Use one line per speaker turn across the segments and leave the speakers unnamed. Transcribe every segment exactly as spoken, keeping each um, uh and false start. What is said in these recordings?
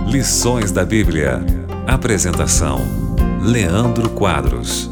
Lições da Bíblia. Apresentação: Leandro Quadros.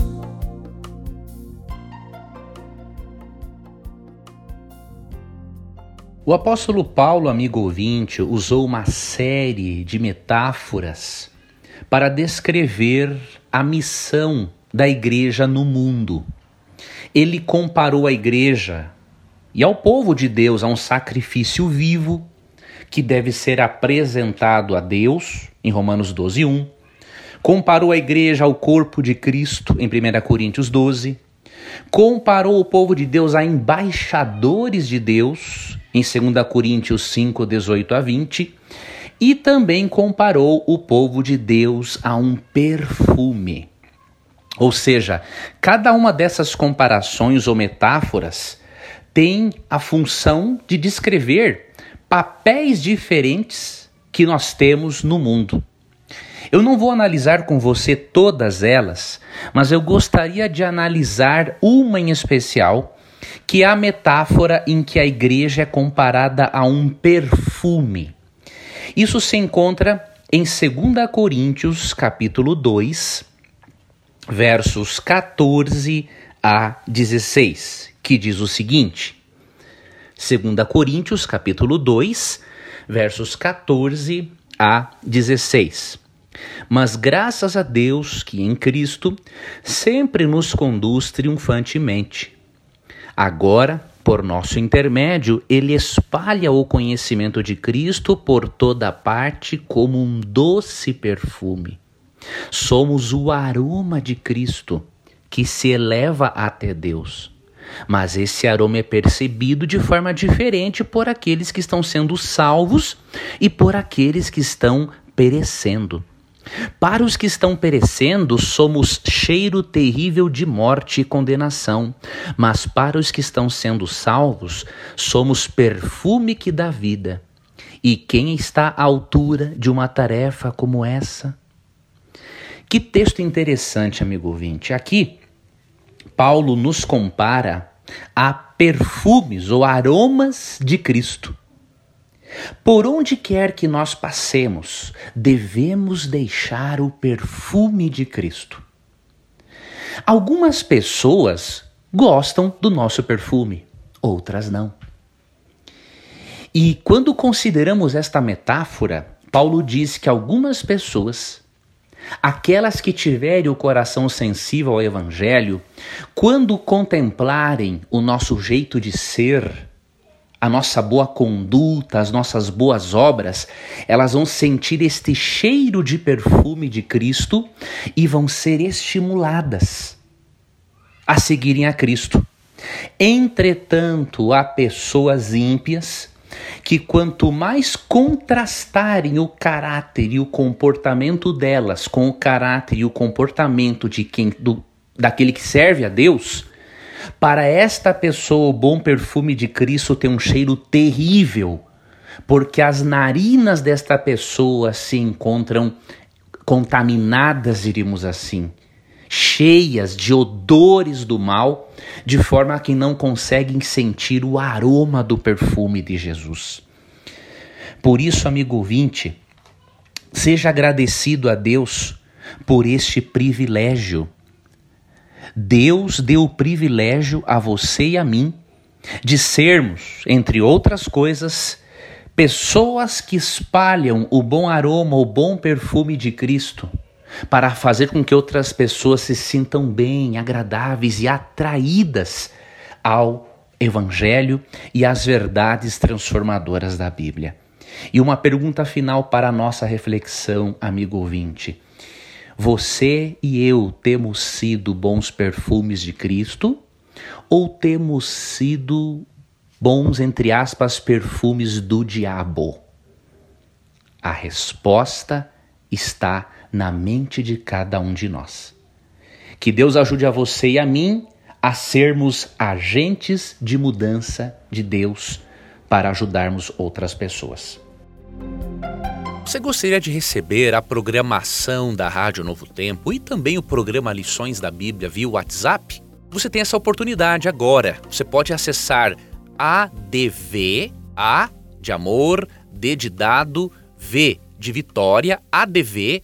O apóstolo Paulo, amigo ouvinte, usou uma série de metáforas para descrever a missão da igreja no mundo. Ele comparou a igreja e ao povo de Deus a um sacrifício vivo que deve ser apresentado a Deus, em Romanos doze, um. Comparou a igreja ao corpo de Cristo, em primeira Coríntios doze. Comparou o povo de Deus a embaixadores de Deus, em segunda Coríntios cinco, dezoito a vinte. E também comparou o povo de Deus a um perfume. Ou seja, cada uma dessas comparações ou metáforas tem a função de descrever papéis diferentes que nós temos no mundo. Eu não vou analisar com você todas elas, mas eu gostaria de analisar uma em especial, que é a metáfora em que a igreja é comparada a um perfume. Isso se encontra em segunda Coríntios, capítulo dois, versos catorze a dezesseis, que diz o seguinte: segunda Coríntios, capítulo dois, versos catorze a dezesseis. Mas graças a Deus que em Cristo sempre nos conduz triunfantemente. Agora, por nosso intermédio, ele espalha o conhecimento de Cristo por toda parte como um doce perfume. Somos o aroma de Cristo que se eleva até Deus. Mas esse aroma é percebido de forma diferente por aqueles que estão sendo salvos e por aqueles que estão perecendo. Para os que estão perecendo, somos cheiro terrível de morte e condenação, mas para os que estão sendo salvos, somos perfume que dá vida. E quem está à altura de uma tarefa como essa? Que texto interessante, amigo ouvinte. Aqui, Paulo nos compara a perfumes ou aromas de Cristo. Por onde quer que nós passemos, devemos deixar o perfume de Cristo. Algumas pessoas gostam do nosso perfume, outras não. E quando consideramos esta metáfora, Paulo diz que algumas pessoas, aquelas que tiverem o coração sensível ao Evangelho, quando contemplarem o nosso jeito de ser, a nossa boa conduta, as nossas boas obras, elas vão sentir este cheiro de perfume de Cristo e vão ser estimuladas a seguirem a Cristo. Entretanto, há pessoas ímpias que quanto mais contrastarem o caráter e o comportamento delas com o caráter e o comportamento de quem, do, daquele que serve a Deus, para esta pessoa o bom perfume de Cristo tem um cheiro terrível, porque as narinas desta pessoa se encontram contaminadas, diríamos assim, cheias de odores do mal, de forma que não conseguem sentir o aroma do perfume de Jesus. Por isso, amigo ouvinte, seja agradecido a Deus por este privilégio. Deus deu o privilégio a você e a mim de sermos, entre outras coisas, pessoas que espalham o bom aroma, o bom perfume de Cristo, para fazer com que outras pessoas se sintam bem, agradáveis e atraídas ao Evangelho e às verdades transformadoras da Bíblia. E uma pergunta final para a nossa reflexão, amigo ouvinte. Você e eu temos sido bons perfumes de Cristo ou temos sido bons, entre aspas, perfumes do diabo? A resposta está na mente de cada um de nós. Que Deus ajude a você e a mim a sermos agentes de mudança de Deus para ajudarmos outras pessoas.
Você gostaria de receber a programação da Rádio Novo Tempo e também o programa Lições da Bíblia via WhatsApp? Você tem essa oportunidade agora. Você pode acessar A D V, A de amor, D de dado, V de Vitória, adv.st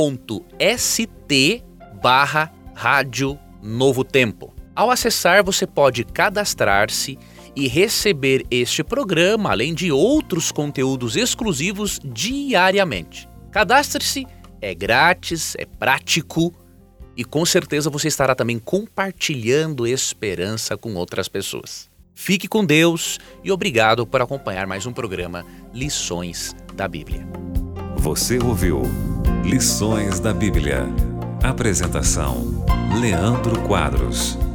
barra Rádio Novo Tempo. Ao acessar, você pode cadastrar-se e receber este programa, além de outros conteúdos exclusivos diariamente. Cadastre-se, é grátis, é prático e com certeza você estará também compartilhando esperança com outras pessoas. Fique com Deus e obrigado por acompanhar mais um programa Lições da Bíblia.
Você ouviu Lições da Bíblia. Apresentação: Leandro Quadros.